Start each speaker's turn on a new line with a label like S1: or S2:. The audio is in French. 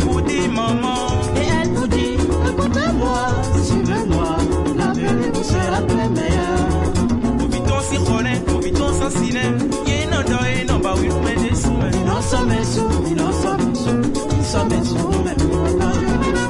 S1: vous dit maman.
S2: Et elle vous dit, écoutez-moi, suivez-moi, l'avenir vous sera très meilleur.
S1: Ovitons si connaît, ovitons sans ciné. Yé non doye, non bah oui, mais des sous.
S2: Non sommes sous, non sommes sous, nous sommes sous, même.